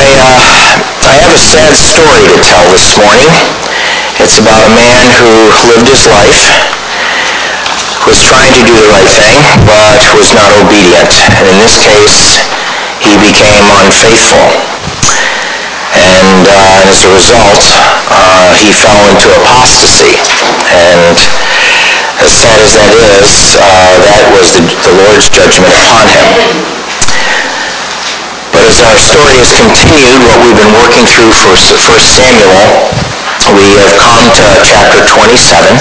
I have a sad story to tell this morning. It's about a man who lived his life, was trying to do the right thing, but was not obedient. And in this case, he became unfaithful. And as a result, he fell into apostasy. And as sad as that is, that was the Lord's judgment upon him. But as our story has continued, what we've been working through for 1 Samuel, we have come to chapter 27.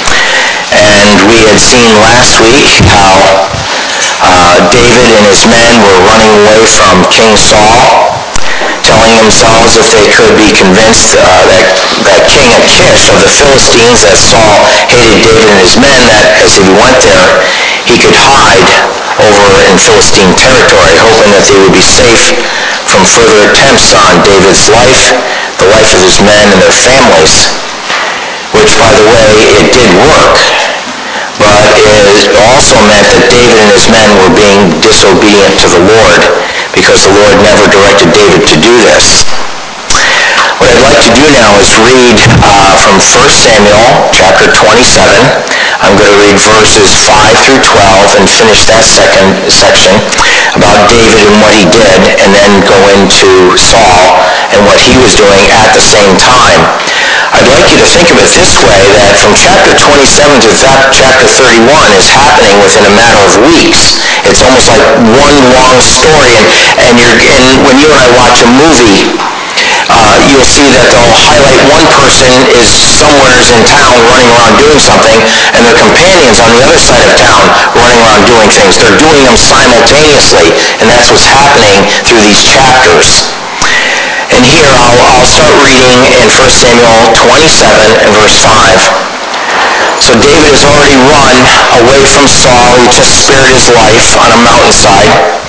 And we had seen last week how David and his men were running away from King Saul, telling themselves if they could be convinced that King Achish of the Philistines, that Saul hated David and his men, that as he went there, he could hide over in Philistine territory, hoping that they would be safe from further attempts on David's life, the life of his men and their families, which, by the way, it did work. But it also meant that David and his men were being disobedient to the Lord, because the Lord never directed David to do this. What I'd like to do now is read from 1 Samuel chapter 27. I'm going to read verses 5 through 12 and finish that second section about David and what he did, and then go into Saul and what he was doing at the same time. I'd like you to think of it this way, that from chapter 27 to chapter 31 is happening within a matter of weeks. It's almost like one long story, and when you and I watch a movie, you'll see that they'll highlight one person is somewhere in town running around doing something, and their companions on the other side of town running around doing things. They're doing them simultaneously, and that's what's happening through these chapters. And here I'll start reading in 1 Samuel 27 and verse 5. So David has already run away from Saul, who just spared his life on a mountainside.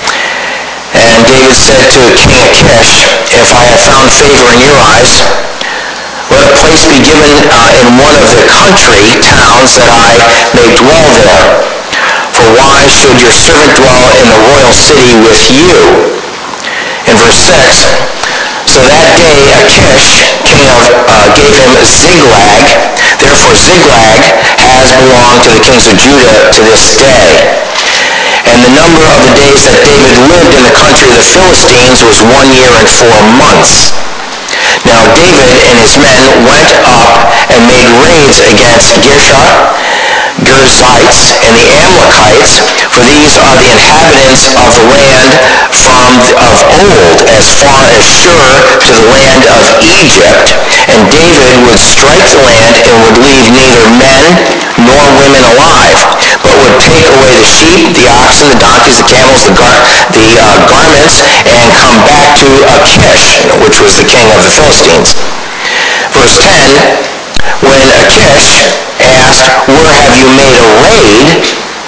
And David said to King Achish, "If I have found favor in your eyes, let a place be given in one of the country towns that I may dwell there. For why should your servant dwell in the royal city with you?" In verse 6, so that day Achish, gave him Ziklag. Therefore Ziklag has belonged to the kings of Judah to this day. And the number of the days that David lived in the country of the Philistines was 1 year and 4 months. Now David and his men went up and made raids against Girsha, Girzites, and the Amalekites, for these are the inhabitants of the land of old, as far as Shur to the land of Egypt. And David would strike the land and would leave neither men nor women alive, but would take away the sheep, the oxen, the donkeys, the camels, the garments, and come back to Achish, which was the king of the Philistines. Verse 10, when Achish asked, "Where have you made a raid?"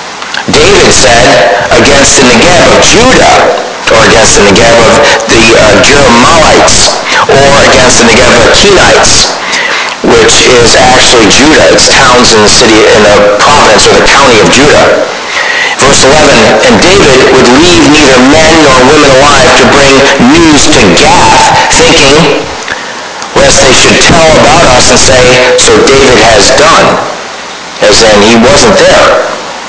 David said, "Against the Negeb of Judah," or against the Negeb of the Jerahmeelites, or against the Negeb of the Kenites, which is actually Judah. It's towns in the city, in the province or the county of Judah. Verse 11, and David would leave neither men nor women alive to bring news to Gath, thinking, lest they should tell about us and say, "So David has done," as in he wasn't there.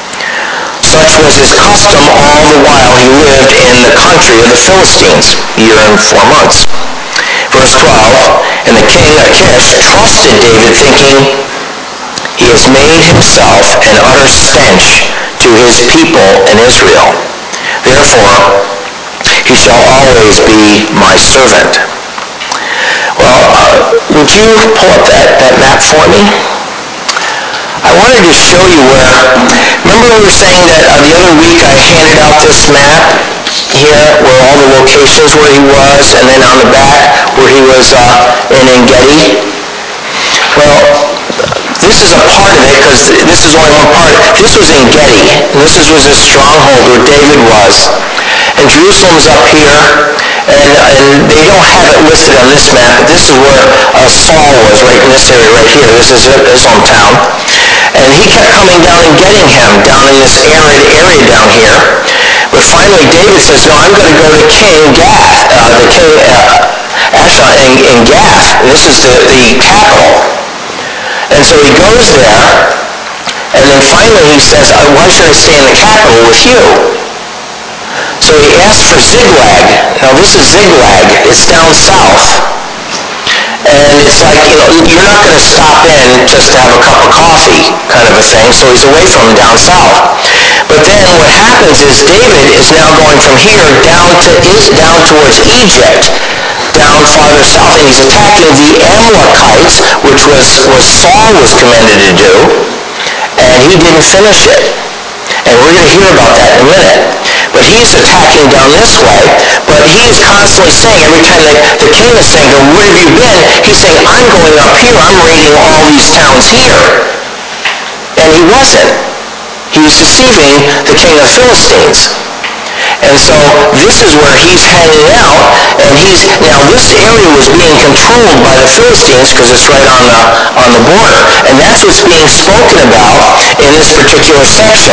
Such was his custom all the while he lived in the country of the Philistines, a year and 4 months. Verse 12, and the king Achish trusted David, thinking, he has made himself an utter stench to his people in Israel. Therefore, he shall always be my servant. Well, would you pull up that map for me? I wanted to show you remember we were saying that the other week I handed out this map here where all the locations where he was, and then on the back where he was in En-Gedi? Well, this is a part of it, because this is only one part. This was En-Gedi, and this was his stronghold where David was. And Jerusalem's up here, and they don't have it listed on this map, but this is where Saul was, right in this area right here. This is his hometown. And he kept coming down and getting him down in this arid area down here. But finally David says, no, I'm going to go to King Gath, the king in Gath. This is the capital. And so he goes there, and then finally he says, why should I stay in the capital with you? So he asks for Ziklag. Now this is Ziklag. It's down south. And it's like, you're not going to stop in just to have a cup of coffee kind of a thing. So he's away from down south. But then what happens is David is now going from here down towards Egypt, down farther south, and he's attacking the Amalekites, which was Saul was commanded to do, and he didn't finish it. And we're going to hear about that in a minute. But he's attacking down this way, but he is constantly saying, every time the king is saying, where have you been? He's saying, I'm going up here, I'm raiding all these towns here. And he wasn't. He was deceiving the king of the Philistines. And so this is where he's hanging out, and now this area was being controlled by the Philistines because it's right on the border. And that's what's being spoken about in this particular section.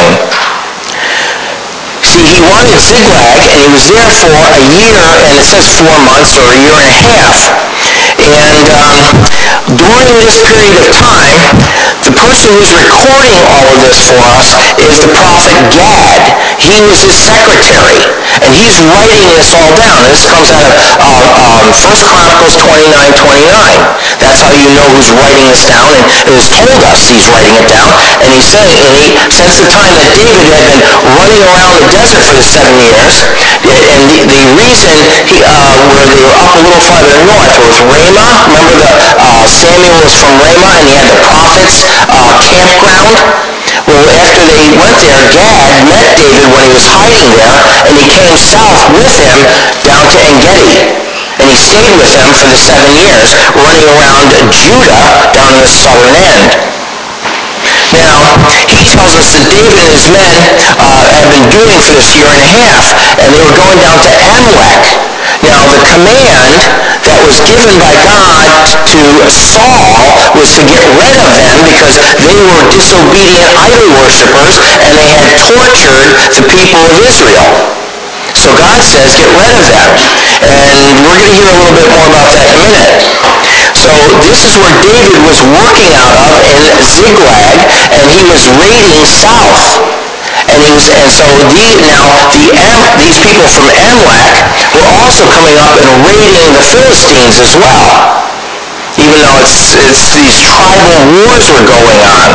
See, he wanted Ziklag, and he was there for a year, and it says 4 months or a year and a half. And during this period of time, the person who's recording all of this for us is the prophet Gad. He was his secretary, and he's writing this all down. This comes out of 1 Chronicles 29:29. That's how you know who's writing this down, and it was told us he's writing it down. And he's saying, since the time that David had been running around the desert for the 7 years, and the reason where they were up a little farther north was Ramah. Remember Samuel was from Ramah, and he had the prophets' campground. Well, after they went there, Gad met David when he was hiding there, and he came south with him down to En-Gedi. And he stayed with them for the 7 years, running around Judah down in the southern end. Now, he tells us that David and his men have been doing for this year and a half, and they were going down to Amalek. Now, the command that was given by God to Saul was to get rid of them because they were disobedient idol worshippers, and they had tortured the people of Israel. So God says, get rid of them. And we're going to hear a little bit more about that in a minute. So this is where David was working out of in Ziklag, and he was raiding south. And so these people from Amalek were also coming up and raiding the Philistines as well, even though it's these tribal wars were going on.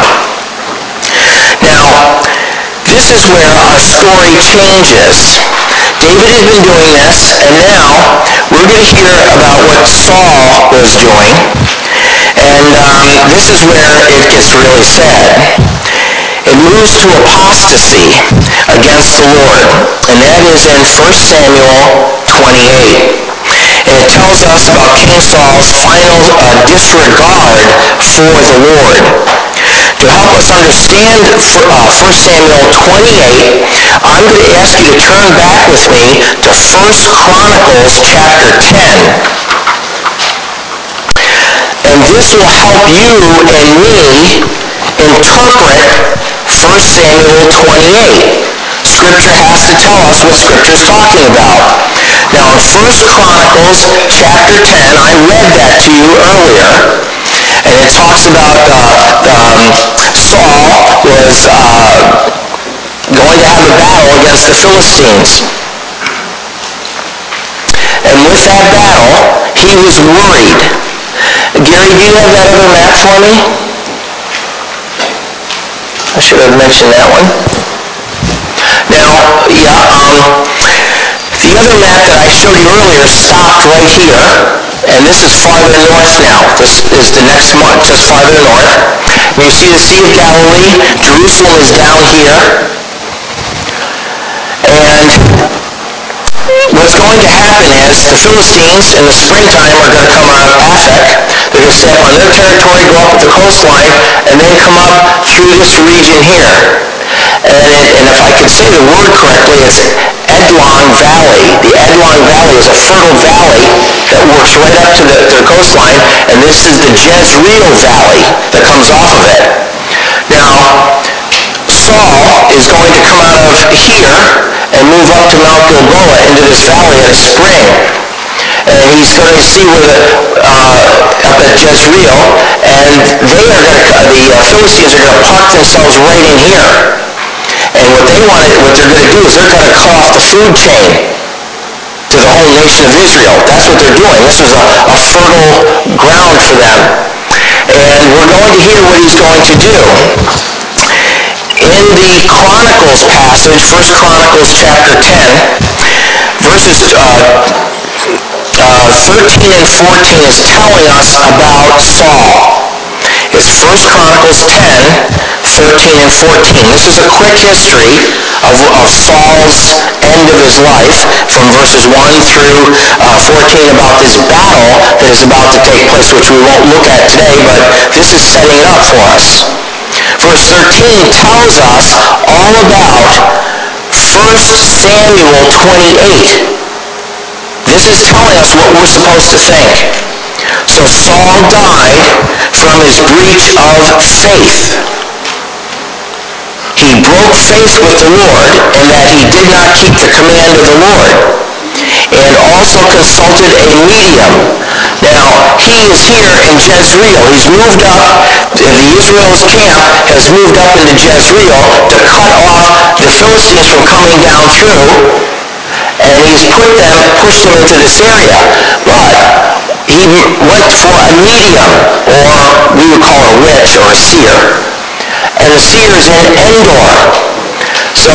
Now, this is where our story changes. David has been doing this, and now we're going to hear about what Saul was doing. And this is where it gets really sad. It moves to apostasy against the Lord, and that is in 1 Samuel 28. And it tells us about King Saul's final disregard for the Lord. To help us understand 1 Samuel 28, I'm going to ask you to turn back with me to 1 Chronicles chapter 10. And this will help you and me interpret 1 Samuel 28. Scripture has to tell us what Scripture is talking about. Now in 1 Chronicles chapter 10, I read that to you earlier, and it talks about Saul was going to have a battle against the Philistines. And with that battle, he was worried. Gary, do you have that other map for me? I should have mentioned that one. Now, the other map that I showed you earlier stopped right here, and this is farther north now. This is the next month, just farther north. And you see the Sea of Galilee. Jerusalem is down here. And what's going to happen is the Philistines in the springtime are going to come out of Aphek. They're going to step on their territory, go up the coastline, and then come up through this region here. And if I could say the word correctly, it's Edlon Valley. The Edlon Valley is a fertile valley that works right up to the coastline, and this is the Jezreel Valley that comes off of it. Now, Saul is going to come out of here and move up to Mount Gilboa into this valley at a spring. And he's going to see up at Jezreel, and the Philistines are going to park themselves right in here. And what they're going to do is they're going to cut off the food chain to the whole nation of Israel. That's what they're doing. This was a fertile ground for them. And we're going to hear what he's going to do. In the Chronicles passage, 1 Chronicles chapter 10, verses 13 and 14 is telling us about Saul. It's 1 Chronicles 10, 13 and 14. This is a quick history of Saul's end of his life from verses 1 through 14 about this battle that is about to take place, which we won't look at today, but this is setting it up for us. Verse 13 tells us all about 1 Samuel 28. This is telling us what we're supposed to think. So Saul died from his breach of faith. He broke faith with the Lord in that he did not keep the command of the Lord, and also consulted a medium. Now, he is here in Jezreel. He's moved up. The Israel's camp has moved up into Jezreel to cut off the Philistines from coming down through, and he's pushed them into this area. But he went for a medium, or we would call a witch or a seer. And the seer is in Endor. So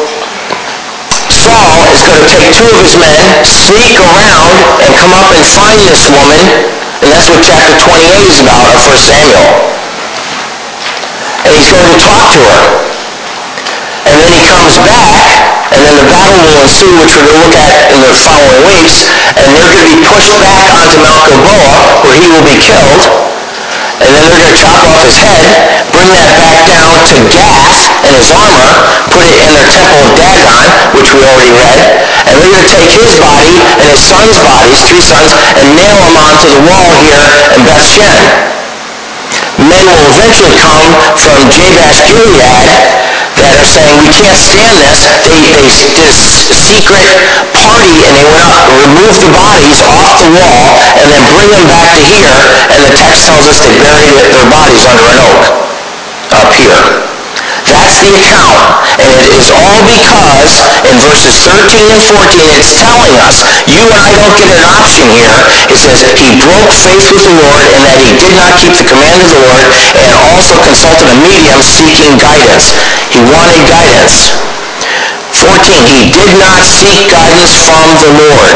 Saul is going to take 2 of his men, sneak around, and come up and find this woman. And that's what chapter 28 is about of 1 Samuel. And he's going to talk to her. And then he comes back, and then the battle will ensue, which we're going to look at in the following weeks. And they're going to be pushed back onto Mount Gilboa, where he will be killed. And then they're going to chop off his head, bring that back down to Gath and his armor, put it in their temple of Dagon, which we already read, and they're going to take his body and his son's bodies, 3 sons, and nail them onto the wall here in Bethshen. Men will eventually come from Jabesh Gilead that are saying, we can't stand this. They did a secret party, and they went up and removed the bodies off the wall and then bring them back to here, and the text tells us they buried their bodies under an oak up here. That's the account, and it is all because in verses 13 and 14 it's telling us, you and I don't get an option here. It says he broke faith with the Lord in that he did not keep the command of the Lord, and also consulted a medium seeking guidance. He wanted guidance. 14, he did not seek guidance from the Lord.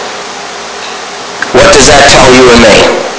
What does that tell you and me?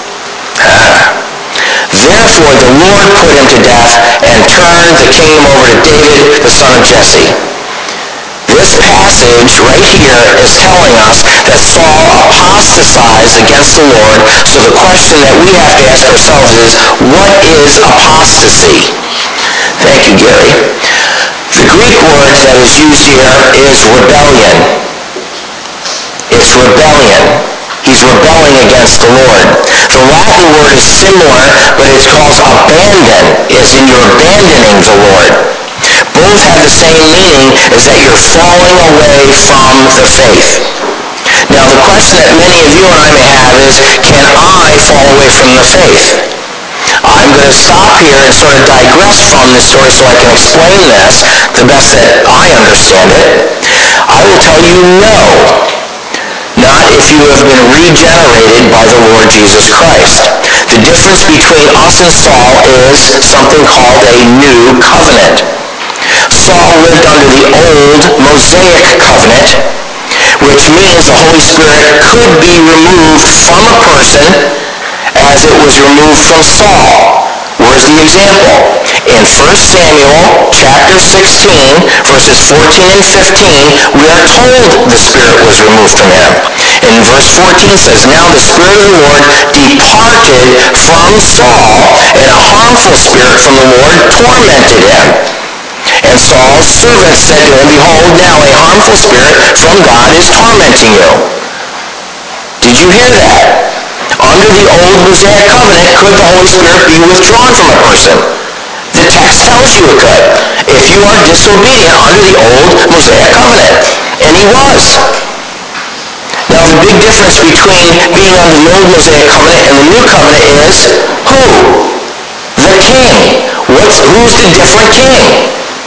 Therefore the Lord put him to death and turned the kingdom over to David, the son of Jesse. This passage right here is telling us that Saul apostatized against the Lord. So the question that we have to ask ourselves is, what is apostasy? Thank you, Gary. The Greek word that is used here is rebellion. It's rebellion. He's rebelling against the Lord. The Latin word is similar, but it's called abandon, as in you're abandoning the Lord. Both have the same meaning, is that you're falling away from the faith. Now the question that many of you and I may have is, can I fall away from the faith? I'm going to stop here and sort of digress from this story so I can explain this the best that I understand it. I will tell you no. Not if you have been regenerated by the Lord Jesus Christ. The difference between us and Saul is something called a new covenant. Saul lived under the old Mosaic covenant, which means the Holy Spirit could be removed from a person as it was removed from Saul. Where's the example? In 1 Samuel chapter 16, verses 14 and 15, we are told the Spirit was removed from him. And verse 14 says, now the Spirit of the Lord departed from Saul, and a harmful spirit from the Lord tormented him. And Saul's servants said to him, behold, now a harmful spirit from God is tormenting you. Did you hear that? Under the old Mosaic covenant, could the Holy Spirit be withdrawn from a person? The text tells you it could, if you are disobedient under the old Mosaic covenant. And he was. Now the big difference difference between being under the old Mosaic covenant and the new covenant is who? The king. Who's the different king?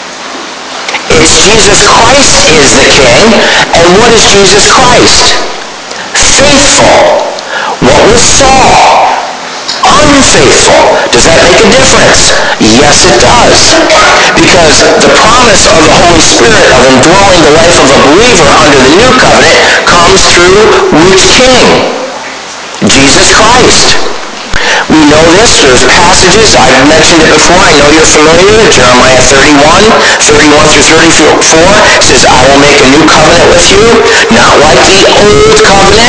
It's Jesus Christ is the king. And what is Jesus Christ? Faithful. What was Saul? Unfaithful. Does that make a difference? Yes, it does. Because the promise of the Holy Spirit of indwelling the life of a believer under the new covenant comes through which king? Jesus Christ. We know this. There's passages. I've mentioned it before. I know you're familiar with Jeremiah 31 through 34. It says, I will make a new covenant with you, not like the old covenant,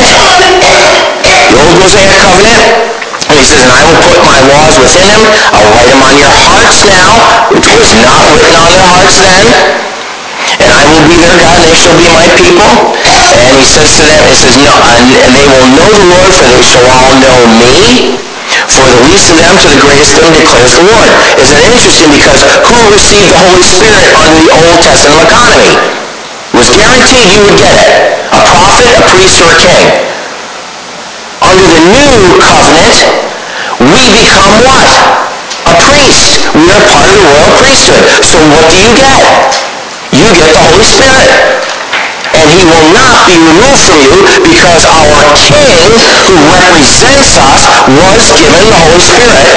the old Mosaic covenant. And he says, and I will put my laws within them. I'll write them on your hearts now, which was not written on their hearts then. And I will be their God, and they shall be my people. And he says to them, he says, no, and they will know the Lord, for they shall all know me. For the least of them to the greatest of them declares the Lord. Isn't it interesting? Because who received the Holy Spirit under the Old Testament economy? It was guaranteed you would get it. A prophet, a priest, or a king. Under the new covenant, we become what? A priest. We are part of the royal priesthood. So what do you get? You get the Holy Spirit. And he will not be removed from you because our king who represents us was given the Holy Spirit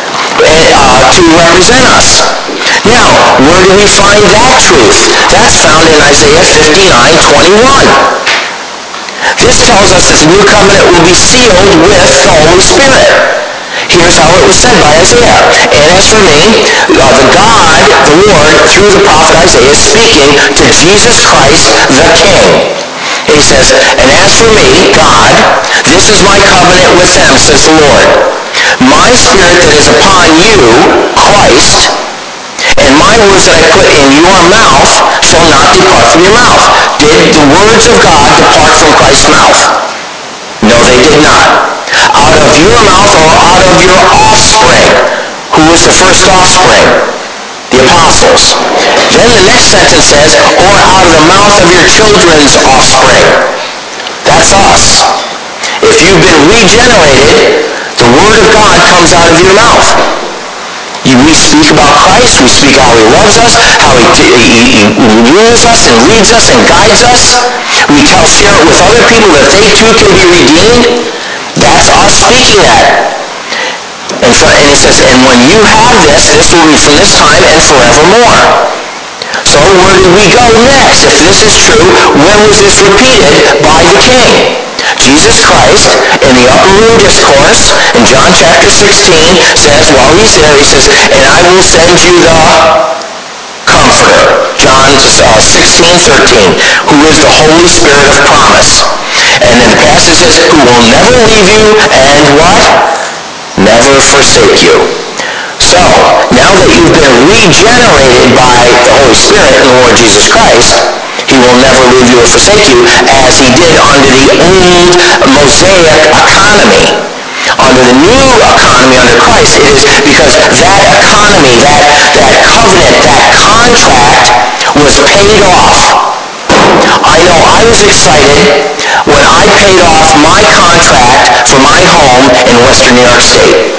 to represent us. Now, where do we find that truth? That's found in Isaiah 59:21. This tells us that the new covenant will be sealed with the Holy Spirit. Here's how it was said by Isaiah. And as for me, the God, the Lord, through the prophet Isaiah, is speaking to Jesus Christ, the King. He says, and as for me, God, this is my covenant with them, says the Lord. My spirit that is upon you, Christ, and my words that I put in your mouth shall not depart from your mouth. Did the words of God depart from Christ's mouth? No, they did not. Out of your mouth or out of your offspring. Who was the first offspring? The apostles. Then the next sentence says, or out of the mouth of your children's offspring. That's us. If you've been regenerated, the word of God comes out of your mouth. We speak about Christ, we speak how he loves us, how he rules us and leads us and guides us. We share it with other people that they too can be redeemed. That's us speaking that. And he says, and when you have this will be from this time and forevermore. So where do we go next? If this is true, when was this repeated by the king? Jesus Christ, in the upper room discourse, in John chapter 16, says, while he's there, he says, and I will send you the Comforter. John 16:13, who is the Holy Spirit of promise. And then the passage says, who will never leave you and what? Never forsake you. So, now that you've been regenerated by the Holy Spirit and the Lord Jesus Christ, he will never leave you or forsake you as he did under the old Mosaic economy. Under the new economy under Christ, it is because that economy, that covenant, that contract was paid off. I know I was excited when I paid off my contract for my home in Western New York State.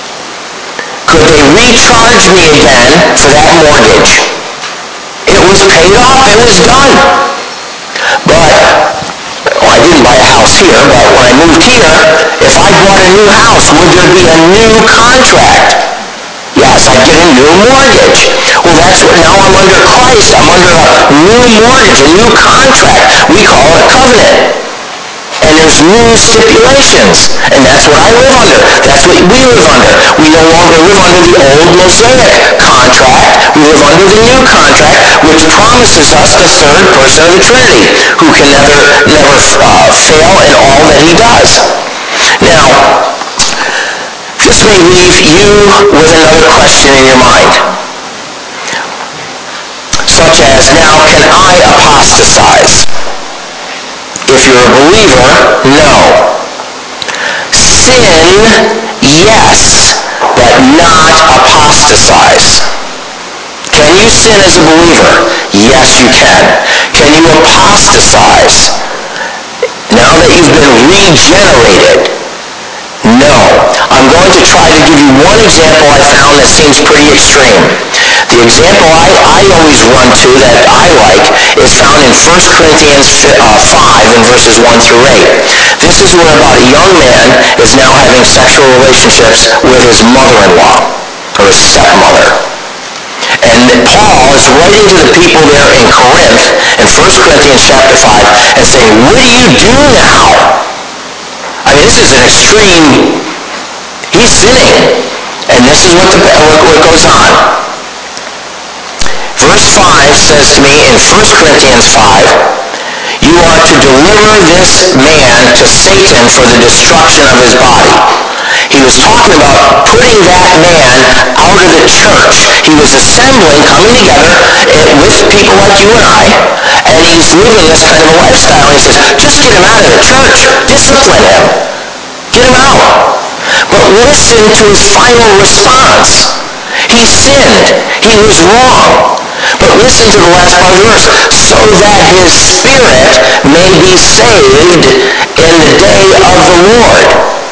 Could they recharge me again for that mortgage? It was paid off. It was done. But, I didn't buy a house here, but when I moved here, if I bought a new house, would there be a new contract? Yes, I'd get a new mortgage. Well, that's what, now I'm under Christ. I'm under a new mortgage, a new contract. We call it a covenant. And there's new stipulations. And that's what I live under. That's what we live under. We no longer live under the old Mosaic contract. We live under the new contract, which promises us the third person of the Trinity, who can never fail in all that he does. Now, this may leave you with another question in your mind, such as, now, can I apostatize? If you're a believer, no. Sin, yes, but not apostatize. Can you sin as a believer? Yes, you can. Can you apostatize? Now that you've been regenerated. No. I'm going to try to give you one example I found that seems pretty extreme. The example I always run to that I like is found in 1 Corinthians 5 in verses 1 through 8. This is where about a young man is now having sexual relationships with his mother-in-law, or his stepmother. And Paul is writing to the people there in Corinth, in 1 Corinthians chapter 5, and saying, what do you do now? I mean, this is an extreme. He's sinning. And this is what goes on. Verse 5 says to me in 1 Corinthians 5, you are to deliver this man to Satan for the destruction of his body. He was talking about putting that man out of the church. He was assembling, coming together with people like you and I, and he's living this kind of a lifestyle. He says, just get him out of the church. Discipline him. Get him out. But listen to his final response. He sinned. He was wrong. But listen to the last part of the verse. So that his spirit may be saved in the day of the Lord.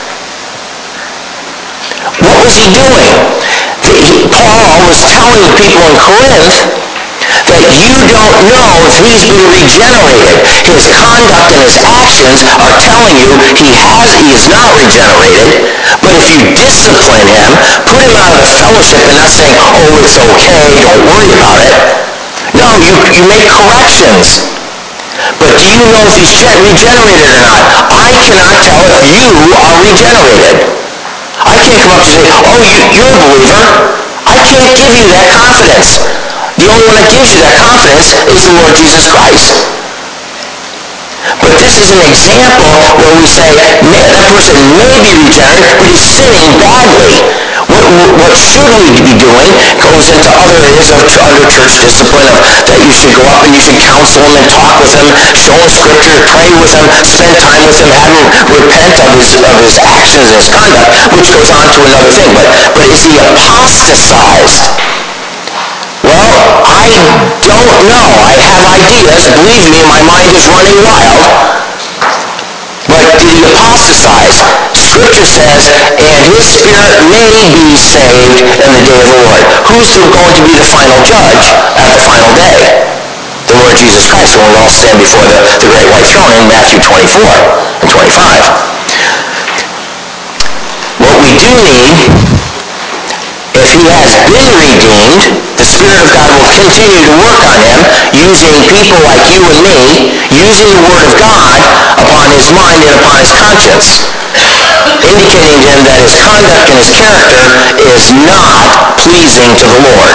What was he doing? Paul was telling the people in Corinth that you don't know if he's been regenerated. His conduct and his actions are telling you he is not regenerated. But if you discipline him, put him out of the fellowship and not saying, oh, it's okay, don't worry about it. No, you make corrections. But do you know if he's regenerated or not? I cannot tell if you are regenerated. I can't come up to you and say, oh, you're a believer. I can't give you that confidence. The only one that gives you that confidence is the Lord Jesus Christ. But this is an example where we say, man, that person may be regenerated, but he's sinning badly. What should we be doing goes into other areas of under church discipline, that you should go up and you should counsel him and talk with him, show him scripture, pray with him, spend time with him, have him repent of his actions and his conduct, which goes on to another thing. But is he apostatized? Well, I don't know. I have ideas. Believe me, my mind is running wild. But did he apostatize? Scripture says, and his spirit may be saved in the day of the Lord. Who's going to be the final judge at the final day? The Lord Jesus Christ, when we all stand before the great white throne in Matthew 24 and 25. What we do need, if he has been redeemed, the Spirit of God will continue to work on him, using people like you and me, using the Word of God upon his mind and upon his conscience, indicating to him that his conduct and his character is not pleasing to the Lord.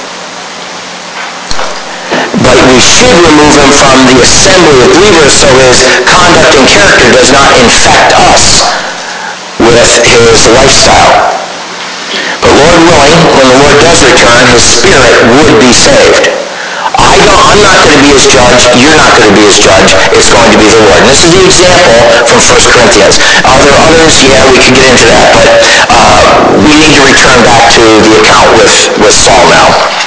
But we should remove him from the assembly of believers so his conduct and character does not infect us with his lifestyle. But Lord willing, when the Lord does return, his spirit would be saved. I'm not going to be his judge. You're not going to be his judge. It's going to be the Lord. And this is the example from 1 Corinthians. Are there others? Yeah, we could get into that. But we need to return back to the account with Saul now.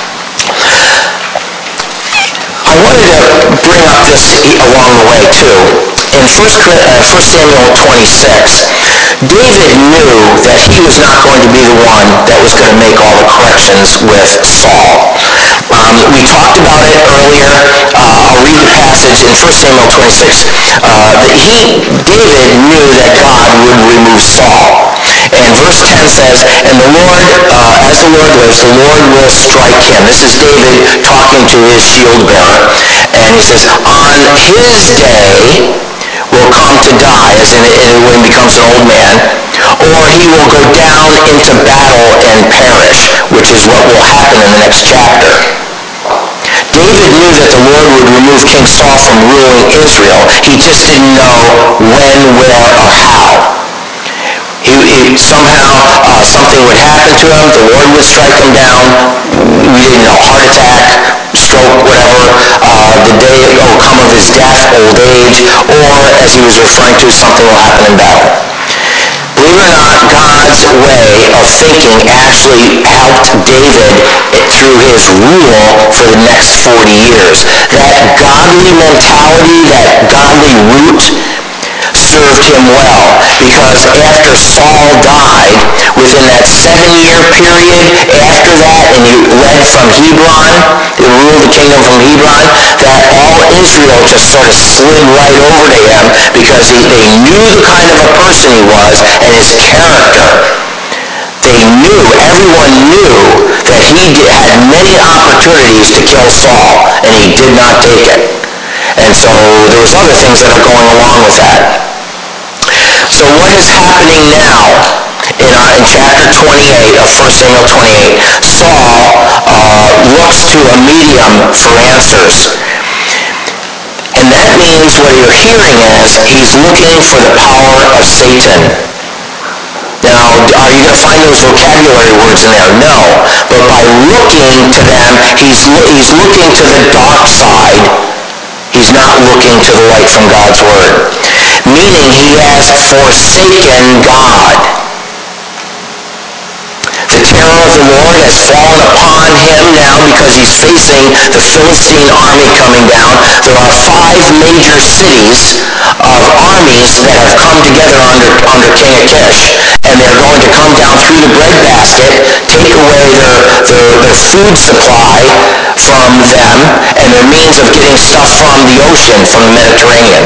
I wanted to bring up this along the way, too. In 1 Samuel 26, David knew that he was not going to be the one that was going to make all the corrections with Saul. We talked about it earlier. I'll read the passage in 1 Samuel 26. David knew that God would remove Saul. And verse 10 says, and the Lord, as the Lord lives, the Lord will strike him. This is David talking to his shield bearer. And he says, on his day will come to die, as in when he becomes an old man, or he will go down into battle and perish, which is what will happen in the next chapter. David knew that the Lord would remove King Saul from ruling Israel. He just didn't know when, where, or how. Somehow something would happen to him, the Lord would strike him down, we didn't know, heart attack, stroke, whatever, the day will come of his death, old age, or as he was referring to, something will happen in battle. Believe it or not, God's way of thinking actually helped David through his rule for the next 40 years. That godly mentality, that godly root, served served him well, because after Saul died, within that 7-year period after that, and he led from Hebron, he ruled the kingdom from Hebron, that all Israel just sort of slid right over to him, because they knew the kind of a person he was and his character. Everyone knew that he had many opportunities to kill Saul, and he did not take it. And so there was other things that are going along with that. So what is happening now in chapter 28 of 1 Samuel 28? Saul looks to a medium for answers. And that means what you're hearing is he's looking for the power of Satan. Now, are you going to find those vocabulary words in there? No. But by looking to them, he's looking to the dark side. He's not looking to the light from God's Word. Meaning he has forsaken God. The terror of the Lord has fallen upon him now because he's facing the Philistine army coming down. There are 5 major cities of armies that have come together under King Achish, and they're going to come down through the breadbasket, take away their food supply from them, and their means of getting stuff from the ocean, from the Mediterranean.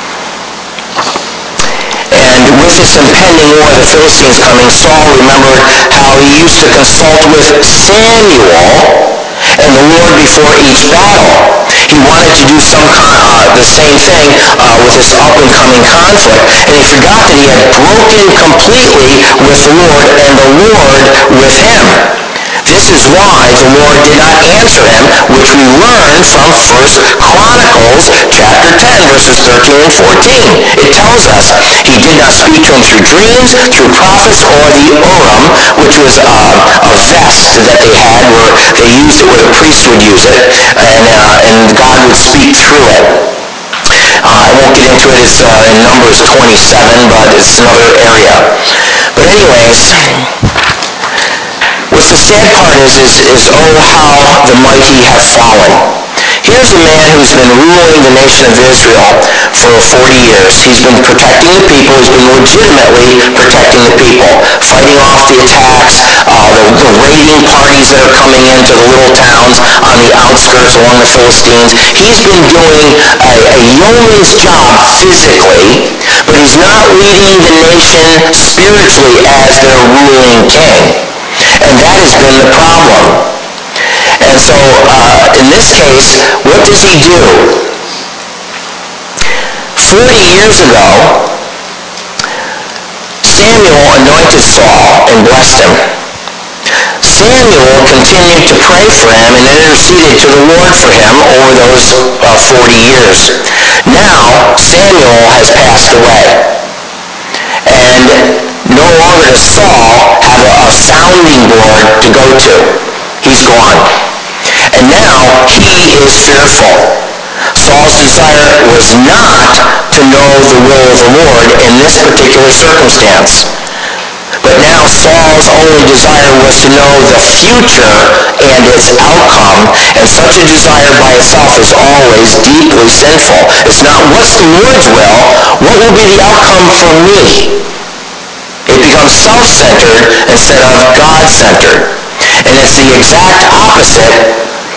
And with this impending war, the Philistines coming, Saul remembered how he used to consult with Samuel and the Lord before each battle. He wanted to do the same thing with this up-and-coming conflict, and he forgot that he had broken completely with the Lord and the Lord with him. This is why the Lord did not answer him, which we learn from 1 Chronicles chapter 10, verses 13 and 14. It tells us he did not speak to him through dreams, through prophets, or the Urim, which was a vest that they had where they used it, where the priest would use it, and God would speak through it. I won't get into it. It's in Numbers 27, but it's another area. But anyways, what the sad part is oh, how the mighty have fallen. Here's a man who's been ruling the nation of Israel for 40 years. He's been protecting the people. He's been legitimately protecting the people, fighting off the attacks, the raiding parties that are coming into the little towns on the outskirts along the Philistines. He's been doing a yeoman's job physically, but he's not leading the nation spiritually as their ruling king. And that has been the problem. And so, in this case, what does he do? 40 years ago, Samuel anointed Saul and blessed him. Samuel continued to pray for him and interceded to the Lord for him over those 40 years. Now, Samuel has passed away. And no longer does Saul have a sounding board to go to. He's gone. And now he is fearful. Saul's desire was not to know the will of the Lord in this particular circumstance. But now Saul's only desire was to know the future and its outcome, and such a desire by itself is always deeply sinful. It's not what's the Lord's will, what will be the outcome for me? It becomes self-centered instead of God-centered. And it's the exact opposite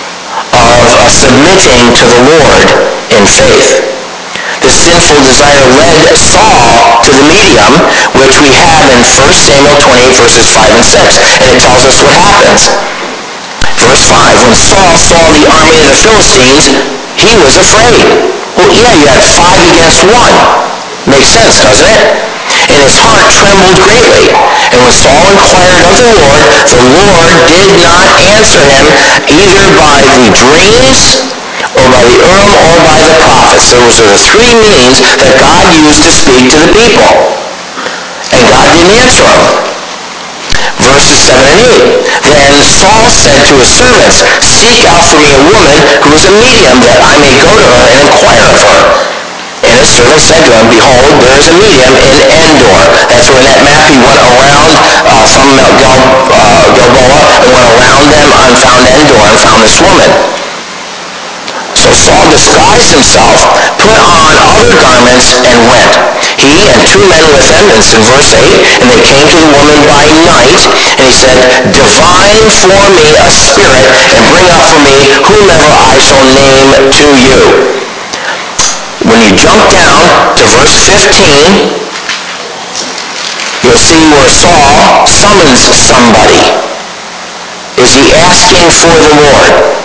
of submitting to the Lord in faith. This sinful desire led Saul to the medium, which we have in 1 Samuel 28, verses 5 and 6. And it tells us what happens. Verse 5, when Saul saw the army of the Philistines, he was afraid. Well, yeah, you had 5 against 1. Makes sense, doesn't it? And his heart trembled greatly. And when Saul inquired of the Lord did not answer him either by the dreams, or by the Urim, or by the prophets. Those are the 3 means that God used to speak to the people. And God didn't answer them. Verses 7 and 8. Then Saul said to his servants, seek out for me a woman who is a medium, that I may go to her and inquire of her. And his servant said to him, behold, there is a medium in Endor. That's where in that map he went around from Gilboa, and went around them and found Endor and found this woman. So Saul disguised himself, put on other garments, and went. he and 2 men with him, and it's in verse 8, and they came to the woman by night, and he said, divine for me a spirit, and bring up for me whomever I shall name to you. When you jump down to verse 15, you'll see where Saul summons somebody. Is he asking for the Lord?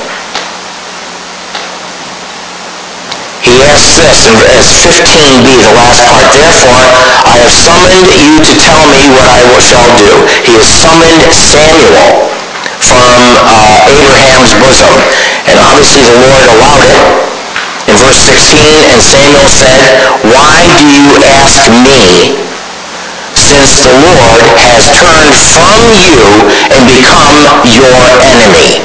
He asks this in verse 15b, the last part, therefore I have summoned you to tell me what I shall do. He has summoned Samuel from Abraham's bosom, and obviously the Lord allowed it. In verse 16, and Samuel said, why do you ask me, since the Lord has turned from you and become your enemy?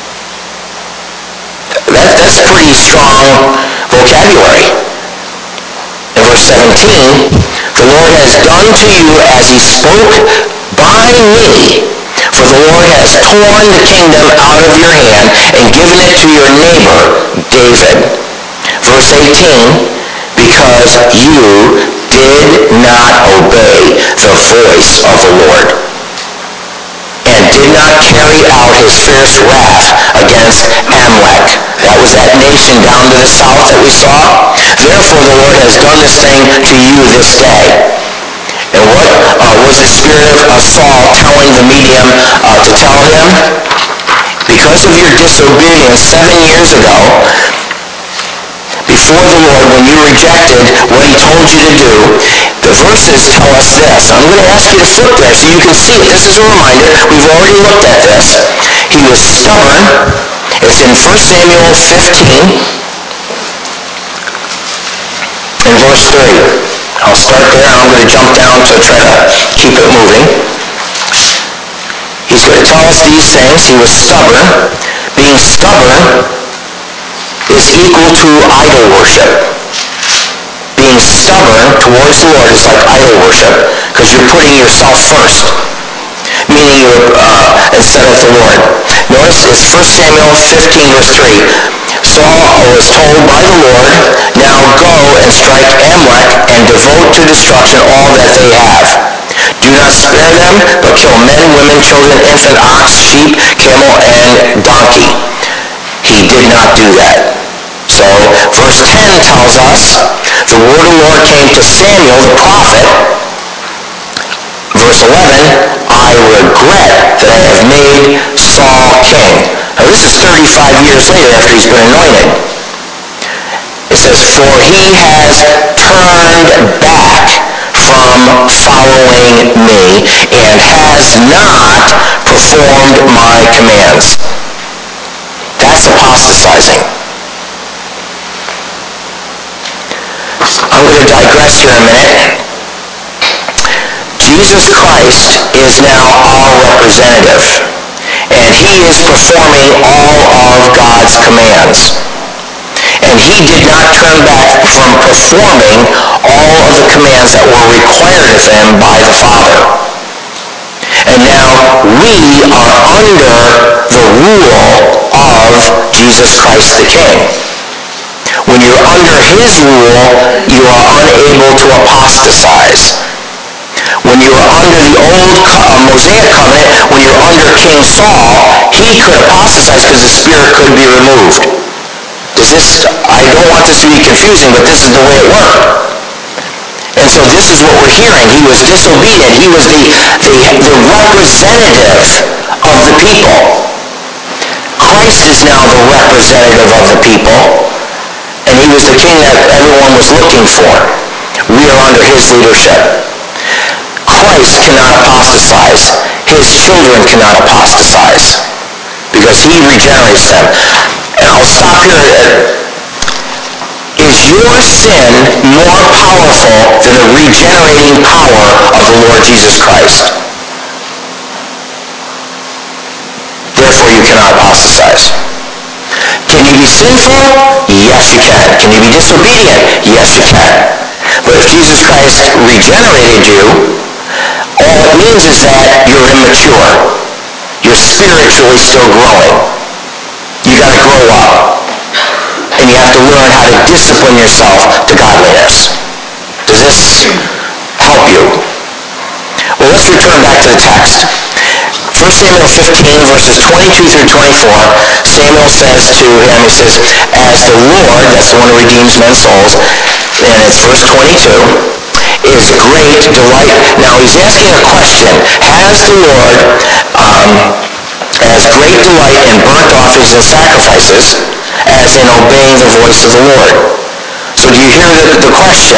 That's pretty strong vocabulary. In verse 17, the Lord has done to you as he spoke by me, for the Lord has torn the kingdom out of your hand and given it to your neighbor, David. Verse 18, because you did not obey the voice of the Lord, and did not carry out his fierce wrath against Amalek. That was that nation down to the south that we saw. Therefore the Lord has done this thing to you this day. And what was the spirit of Saul telling the medium to tell him? Because of your disobedience 7 years ago, before the Lord, when you rejected what he told you to do, the verses tell us this. I'm going to ask you to flip there so you can see it. This is a reminder. We've already looked at this. He was stubborn. It's in 1 Samuel 15 in verse 3. I'll start there, and I'm going to jump down to try to keep it moving. He's going to tell us these things. He was stubborn. Being stubborn is equal to idol worship. Being stubborn towards the Lord is like idol worship, because you're putting yourself first, meaning you're instead of the Lord. Notice it's 1 Samuel 15 verse 3. Saul was told by the Lord, now go and strike Amalek and devote to destruction all that they have. Do not spare them, but kill men, women, children, infant, ox, sheep, camel, and donkey. He did not do that. So verse 10 tells us the word of the Lord came to Samuel the prophet. Verse 11, I regret that I have made Saul king. Now this is 35 years later after he's been anointed. It says, for he has turned back from following me and has not performed my commands. That's apostatizing. I'm going to digress here a minute. Jesus Christ is now our representative, and he is performing all of God's commands. And he did not turn back from performing all of the commands that were required of him by the Father. And now we are under the rule of Jesus Christ the King. When you're under his rule, you are unable to apostatize. When you are under the old Mosaic covenant, when you're under King Saul, he could apostatize because the spirit could be removed. I don't want this to be confusing, but this is the way it worked. And so this is what we're hearing. He was disobedient. He was the representative of the people. Christ is now the representative of the people, and he was the king that everyone was looking for. We are under his leadership. Christ cannot apostatize. His children cannot apostatize because he regenerates them. And I'll stop here. Is your sin more powerful than the regenerating power of the Lord Jesus Christ? Therefore, you cannot apostatize. Can you be sinful? Yes, you can. Can you be disobedient? Yes, you can. But if Jesus Christ regenerated you, all it means is that you're immature. You're spiritually still growing. You got to grow up. And you have to learn how to discipline yourself to godliness. Does this this help you? Well, let's return back to the text. 1 Samuel 15, verses 22 through 24, Samuel says to him, he says, as the Lord, that's the one who redeems men's souls, and it's verse 22, is great delight. Now, he's asking a question. Has the Lord as great delight in burnt offerings and sacrifices as in obeying the voice of the Lord? So do you hear the question?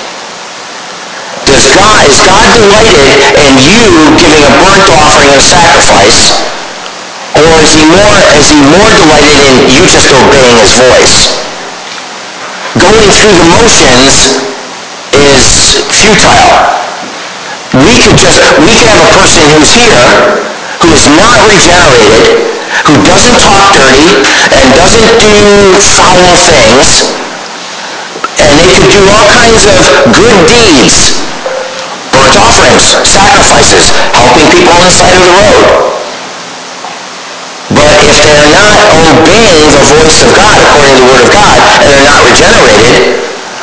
Is God delighted in you giving a burnt offering and a sacrifice, or is he more delighted in you just obeying his voice? Going through the motions is futile. We could have a person who's here who is not regenerated, who doesn't talk dirty and doesn't do foul things, and they could do all kinds of good deeds, burnt offerings, sacrifices, helping people on the side of the road. But if they're not obeying the voice of God according to the Word of God, and they're not regenerated,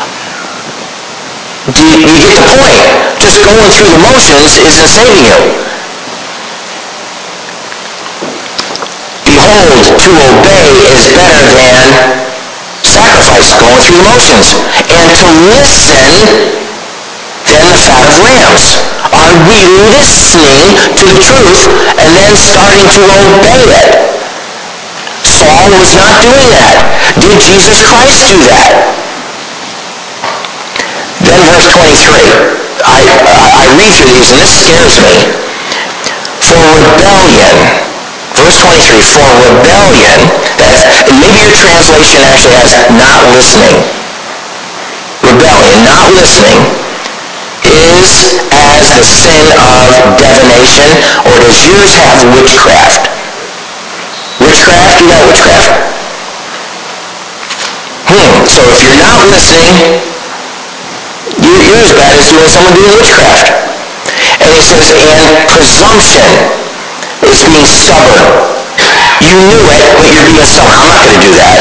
you get the point. Just going through the motions isn't saving you. Behold, to obey is better than sacrifice, going through the motions, and to listen than the fat of rams. Are we listening to the truth and then starting to obey it? Saul was not doing that. Did Jesus Christ do that? Then verse 23. I read through these and this scares me. For rebellion, verse 23, for rebellion, and maybe your translation actually has not listening. Rebellion, not listening, is as the sin of divination, or does yours have witchcraft? Witchcraft? You got witchcraft? So if you're not listening, you're as bad as someone doing witchcraft. And he says, and presumption is being stubborn. You knew it, but you're being stubborn. I'm not going to do that.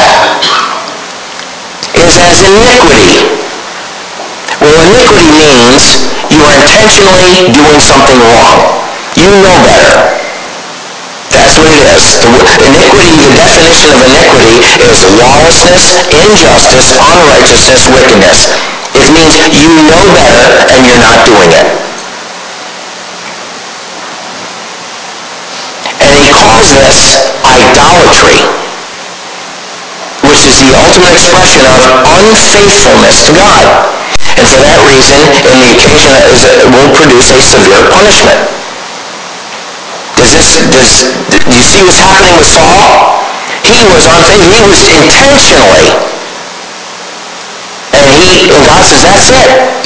Is as iniquity. Well, iniquity means you are intentionally doing something wrong. You know better. That's what it is. Iniquity, the definition of iniquity is lawlessness, injustice, unrighteousness, wickedness. It means you know better and you're not doing it. And he calls this idolatry, which is the ultimate expression of unfaithfulness to God. And for that reason, in the occasion, it will produce a severe punishment. Do you see what's happening with Saul? He was unfaithful. He was intentionally. And God says, that's it.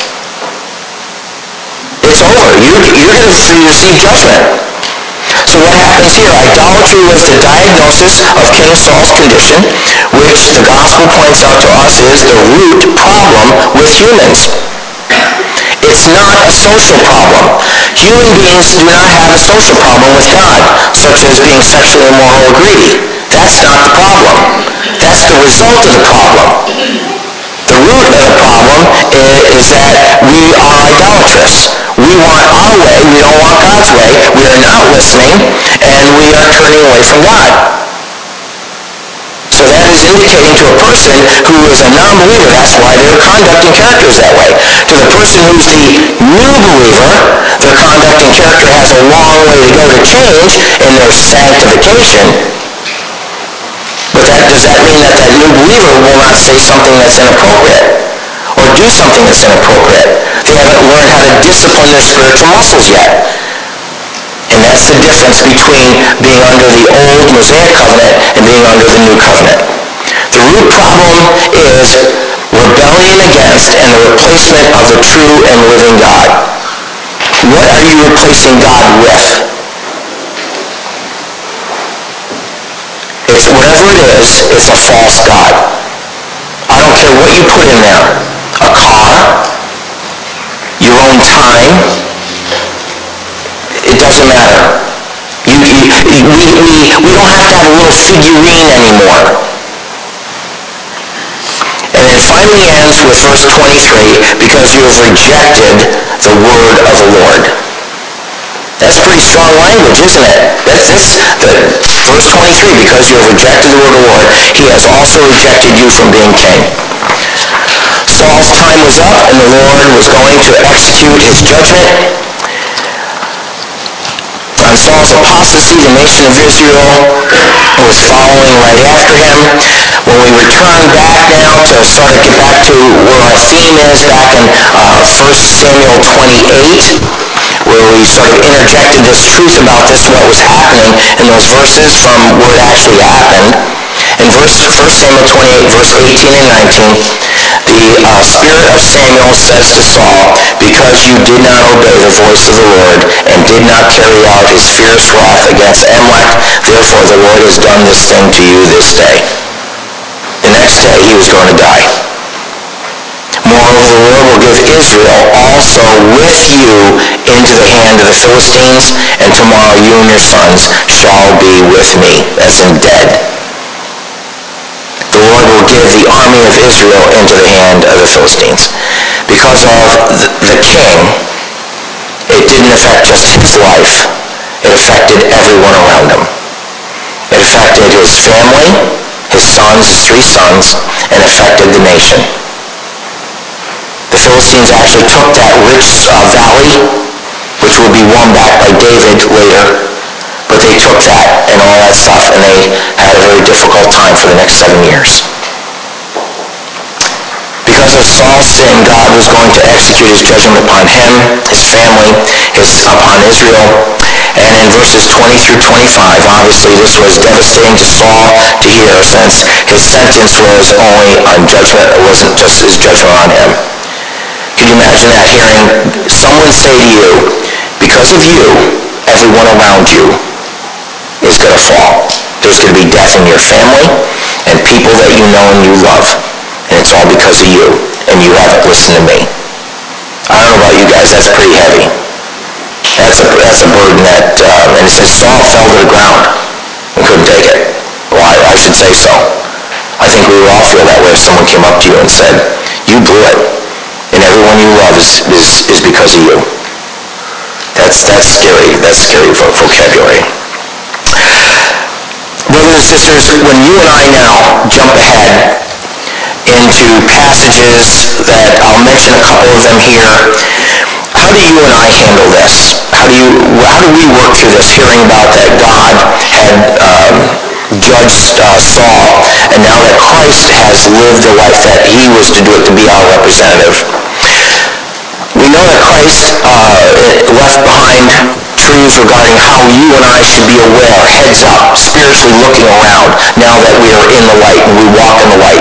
It's over. You're going to receive judgment. So what happens here? Idolatry was the diagnosis of King Saul's condition, which the gospel points out to us is the root problem with humans. It's not a social problem. Human beings do not have a social problem with God, such as being sexually immoral or greedy. That's not the problem. That's the result of the problem. The root of the problem is that we are idolatrous. We want our way, we don't want God's way, we are not listening, and we are turning away from God. So that is indicating to a person who is a non-believer, that's why their conduct and character is that way. To the person who's the new believer, their conduct and character has a long way to go to change in their sanctification. But does that mean that new believer will not say something that's inappropriate or do something that's inappropriate? They haven't learned how to discipline their spiritual muscles yet. And that's the difference between being under the old Mosaic covenant and being under the new covenant. The root problem is rebellion against and the replacement of the true and living God. What are you replacing God with? It's whatever it is, it's a false God. I don't care what you put in there. A car, your own time, it doesn't matter. We don't have to have a little figurine anymore. And then finally ends with verse 23, because you have rejected the word of the Lord. That's pretty strong language, isn't it? Verse 23, because you have rejected the word of the Lord, he has also rejected you from being king. Saul's time was up, and the Lord was going to execute his judgment. On Saul's apostasy, the nation of Israel was following right after him. When we return back now to sort of get back to where our theme is, back in 1 Samuel 28, where we sort of interjected this truth about this, what was happening in those verses from where it actually happened. In 1 Samuel 28, verse 18 and 19, the spirit of Samuel says to Saul, because you did not obey the voice of the Lord and did not carry out his fierce wrath against Amalek, therefore the Lord has done this thing to you this day. The next day he was going to die. Moreover, the Lord will give Israel also with you into the hand of the Philistines, and tomorrow you and your sons shall be with me, as in dead. The Lord will give the army of Israel into the hand of the Philistines. Because of the king, it didn't affect just his life, it affected everyone around him. It affected his family, his sons, his 3 sons, and affected the nation. The Philistines actually took that rich valley, which will be won back by David later, but they took that and all that stuff, and they had a very difficult time for the next 7 years. Because of Saul's sin, God was going to execute his judgment upon him, his family, upon Israel. And in verses 20 through 25, obviously this was devastating to Saul to hear, since his sentence was only on judgment. It wasn't just his judgment on him. Can you imagine that, hearing someone say to you, because of you, everyone around you is going to fall. There's going to be death in your family and people that you know and you love. And it's all because of you, and you haven't listened to me. I don't know about you guys, that's pretty heavy. That's a burden that, and it says Saul fell to the ground and couldn't take it. Well, I should say so. I think we would all feel that way if someone came up to you and said, you blew it, and everyone you love is because of you. That's scary. That's scary vocabulary. Brothers and sisters, when you and I now jump ahead into passages that I'll mention a couple of them here, how do you and I handle this? How do we work through this, hearing about that God had judged Saul, and now that Christ has lived the life that he was to do it, to be our representative? We know that Christ left behind truths regarding how you and I should be aware, heads up, spiritually looking around, now that we are in the light and we walk in the light.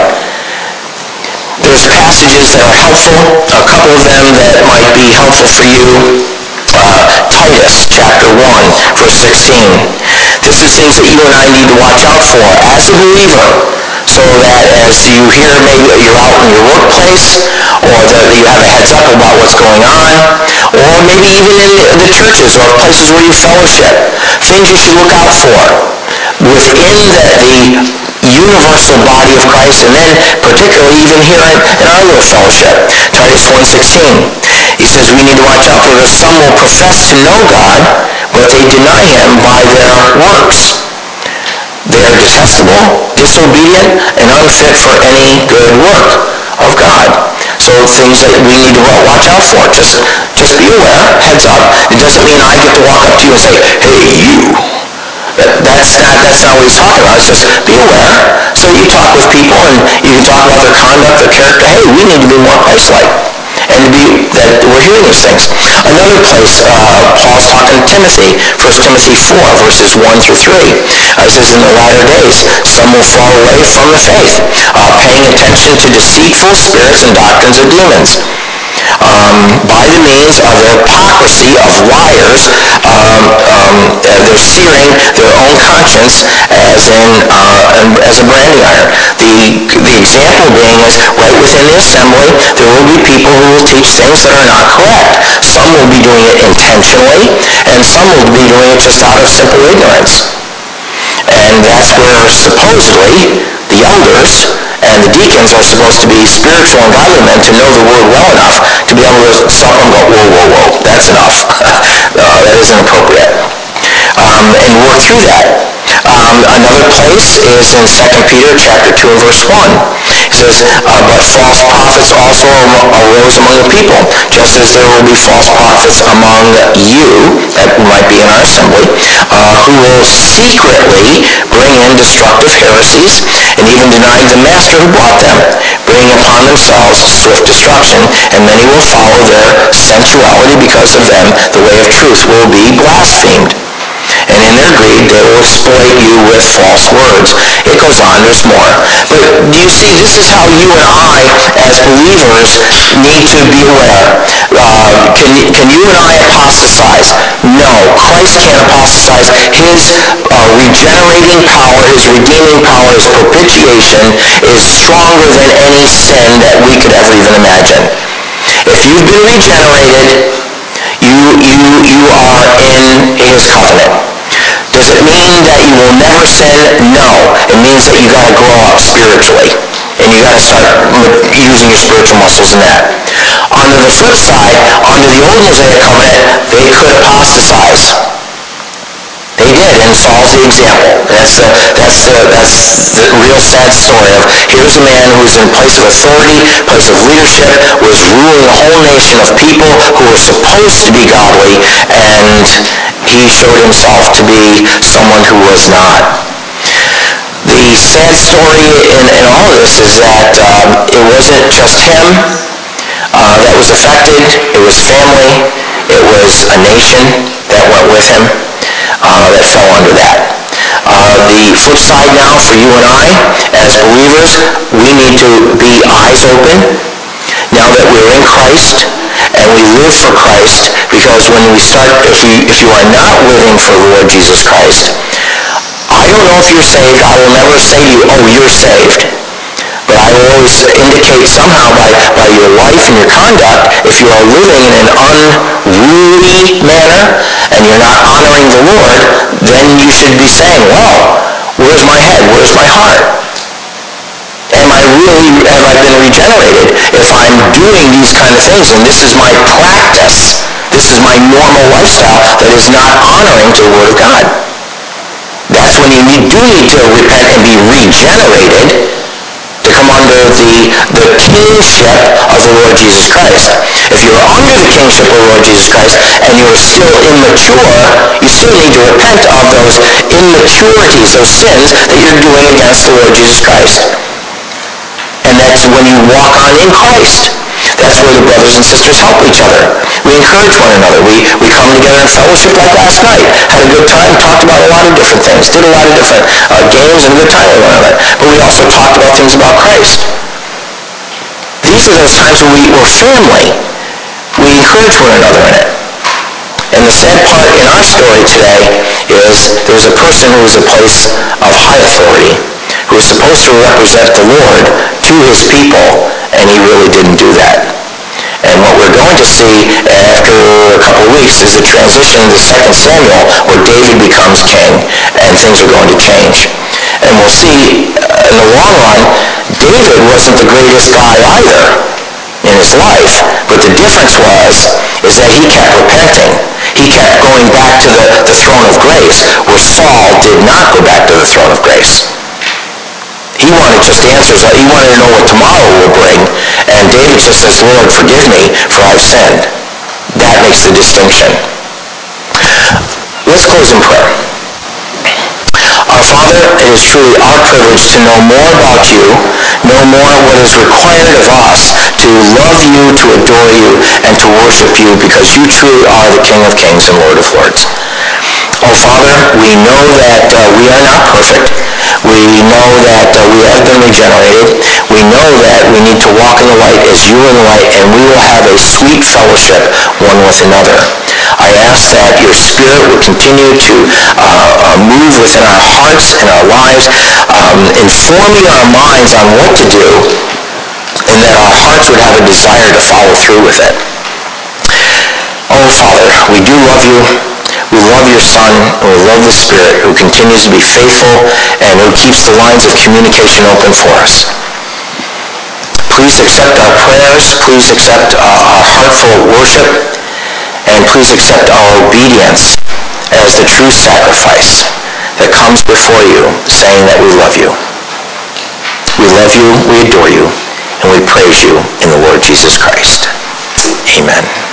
There's passages that are helpful, a couple of them that might be helpful for you. Titus chapter 1, verse 16. This is things that you and I need to watch out for as a believer, so that as you hear, maybe you're out in your workplace, or that you have a heads up about what's going on, or maybe even in the churches or places where you fellowship, things you should look out for within the universal body of Christ, and then particularly even here in our little fellowship. Titus 1:16. He says we need to watch out, for some will profess to know God, but they deny him by their works. They are detestable, disobedient, and unfit for any good work of God. So things that we need to watch out for. Just be aware, heads up. It doesn't mean I get to walk up to you and say, hey, you. That's not what he's talking about. It's just be aware. So you talk with people and you can talk about their conduct, their character. Hey, we need to be more Christ-like. And that we're hearing these things. Another place, Paul's talking to Timothy, 1 Timothy 4, verses 1 through 3. It says, in the latter days, some will fall away from the faith, paying attention to deceitful spirits and doctrines of demons. By the means of the hypocrisy of liars, they're searing their own conscience as a branding iron. The example being is right within the assembly, there will be people who will teach things that are not correct. Some will be doing it intentionally, and some will be doing it just out of simple ignorance. And that's where supposedly the elders and the deacons are supposed to be spiritual and godly men to know the word well enough to be able to stop and go, whoa, whoa, whoa, that's enough. That isn't appropriate. And work through that. Another place is in 2 Peter chapter 2 and verse 1. It says, but false prophets also arose among the people, just as there will be false prophets among you, that might be in our assembly, who will secretly bring in destructive heresies, and even denying the master who brought them, bringing upon themselves swift destruction, and many will follow their sensuality. Because of them, the way of truth will be blasphemed. And in their greed, they will exploit you with false words. It goes on, there's more. But do you see, this is how you and I, as believers, need to be aware. Can you and I apostatize? No. Christ can't apostatize. His regenerating power, his redeeming power, his propitiation is stronger than any sin that we could ever even imagine. If you've been regenerated, you are in his covenant. Does it mean that you will never sin? No. It means that you got to grow up spiritually. And you got to start using your spiritual muscles in that. On the flip side, under the old Mosaic covenant, they could apostatize. They did, and Saul's the example. That's the real sad story of, here's a man who's in a place of authority, place of leadership, was ruling a whole nation of people who were supposed to be godly, and he showed himself to be someone who was not. The sad story in all of this is that it wasn't just him that was affected. It was family. It was a nation that went with him that fell under that. The flip side now for you and I, as believers, we need to be eyes open now that we're in Christ and we live for Christ, because when we start, if you are not living for the Lord Jesus Christ, I don't know if you're saved. I will never say to you, oh, you're saved. But I will always indicate somehow by your life and your conduct, if you are living in an unruly manner and you're not honoring the Lord, then you should be saying, well, where's my head? Where's my heart? Have I been regenerated? If I'm doing these kind of things and this is my practice, this is my normal lifestyle that is not honoring to the Word of God. That's when you do need to repent and be regenerated to come under the kingship of the Lord Jesus Christ. If you're under the kingship of the Lord Jesus Christ and you're still immature, you still need to repent of those immaturities, those sins that you're doing against the Lord Jesus Christ. And that's when you walk on in Christ. That's where the brothers and sisters help each other. We encourage one another. We come together in fellowship like last night. Had a good time, talked about a lot of different things, did a lot of different games and a good time with one another. But we also talked about things about Christ. These are those times when we're family. We encourage one another in it. And the sad part in our story today is there's a person who is a place of high authority, who is supposed to represent the Lord to his people, and he really didn't do that. And what we're going to see after a couple of weeks is the transition to 2 Samuel, where David becomes king, and things are going to change. And we'll see in the long run, David wasn't the greatest guy either in his life, but the difference is that he kept repenting. He kept going back to the throne of grace, where Saul did not go back to the throne of grace. He wanted just answers. He wanted to know what tomorrow will bring. And David just says, Lord, forgive me, for I've sinned. That makes the distinction. Let's close in prayer. Our Father, it is truly our privilege to know more about you, know more what is required of us to love you, to adore you, and to worship you, because you truly are the King of Kings and Lord of Lords. Oh, Father, we know that we are not perfect. We know that we have been regenerated. We know that we need to walk in the light as you are in the light, and we will have a sweet fellowship one with another. I ask that your Spirit would continue to move within our hearts and our lives, informing our minds on what to do, and that our hearts would have a desire to follow through with it. Oh, Father, we do love you. We love your Son, and we love the Spirit, who continues to be faithful and who keeps the lines of communication open for us. Please accept our prayers, please accept our heartfelt worship, and please accept our obedience as the true sacrifice that comes before you, saying that we love you. We love you, we adore you, and we praise you in the Lord Jesus Christ. Amen.